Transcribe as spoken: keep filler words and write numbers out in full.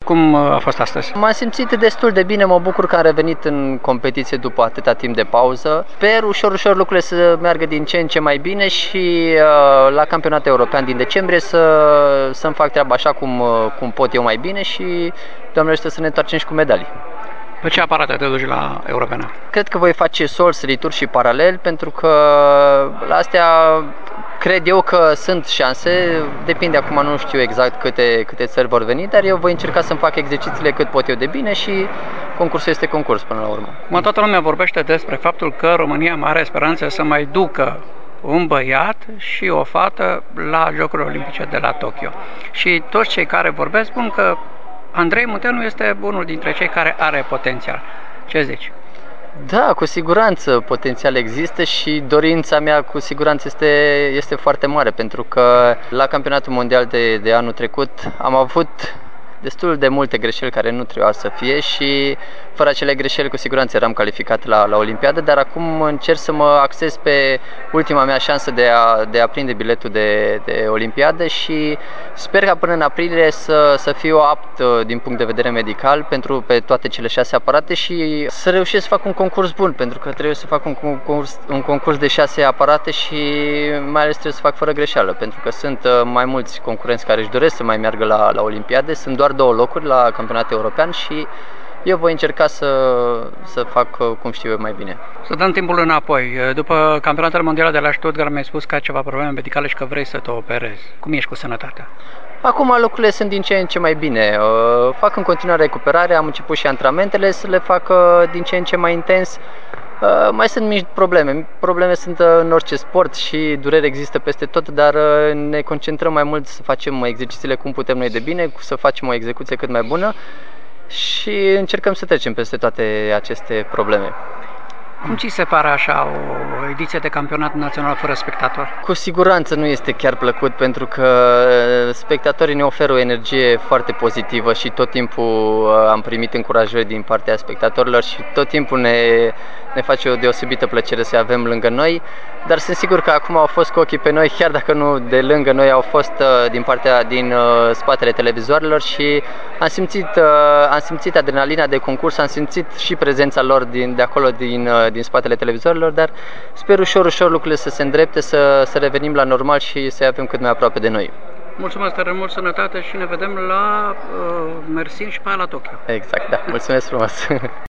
Cum a fost astăzi? M-am simțit destul de bine, mă bucur că am revenit în competiție după atâta timp de pauză. Sper ușor, ușor lucrurile să meargă din ce în ce mai bine și uh, la campionatul european din decembrie să, să-mi fac treaba așa cum, cum pot eu mai bine și Doamne ajută să ne întoarcem și cu medalii. Pe ce aparate te duci la europeană? Cred că voi face sol, sărituri și paralel, pentru că la astea cred eu că sunt șanse, depinde acum, nu știu exact câte, câte țări vor veni, dar eu voi încerca să-mi fac exercițiile cât pot eu de bine și concursul este concurs până la urmă. Mă, toată lumea vorbește despre faptul că România mai are speranțe să mai ducă un băiat și o fată la Jocurile Olimpice de la Tokyo. Și toți cei care vorbesc spun că Andrei Munteanu este unul dintre cei care are potențial. Ce zici? Da, cu siguranță potențial există și dorința mea cu siguranță este, este foarte mare, pentru că la campionatul mondial de, de anul trecut am avut destul de multe greșeli care nu trebuiau să fie și fără acele greșeli cu siguranță eram calificat la, la Olimpiadă, dar acum încerc să mă axez pe ultima mea șansă de a, de a prinde biletul de, de Olimpiadă și sper ca până în aprilie să, să fiu apt din punct de vedere medical pentru pe toate cele șase aparate și să reușesc să fac un concurs bun, pentru că trebuie să fac un concurs, un concurs de șase aparate și mai ales trebuie să fac fără greșeală, pentru că sunt mai mulți concurenți care își doresc să mai meargă la, la Olimpiade, sunt doar două locuri la campionatul european și eu voi încerca să, să fac cum știu eu mai bine. Să dăm timpul înapoi. După campionatele mondiale de la Stuttgart mi-ai spus că ai ceva probleme medicale și că vrei să te operezi. Cum ești cu sănătatea? Acum lucrurile sunt din ce în ce mai bine. Fac în continuare recuperare, am început și antrenamentele să le fac din ce în ce mai intens. Mai sunt mici probleme. Probleme sunt în orice sport și durere există peste tot, dar ne concentrăm mai mult să facem exercițiile cum putem noi de bine, să facem o execuție cât mai bună și încercăm să trecem peste toate aceste probleme. Cum ți se pare așa o ediție de campionat național fără spectatori? Cu siguranță nu este chiar plăcut, pentru că spectatorii ne oferă o energie foarte pozitivă și tot timpul am primit încurajări din partea spectatorilor și tot timpul ne, ne face o deosebită plăcere să avem lângă noi, dar sunt sigur că acum au fost cu ochii pe noi, chiar dacă nu de lângă noi, au fost din partea din spatele televizoarelor și am simțit, am simțit adrenalina de concurs, am simțit și prezența lor din, de acolo din din spatele televizorilor, dar sper ușor, ușor lucrurile să se îndrepte, să, să revenim la normal și să-i avem cât mai aproape de noi. Mulțumesc tare mult, sănătate și ne vedem la uh, Mersin și pe aia la Tokyo. Exact, da. Mulțumesc frumos!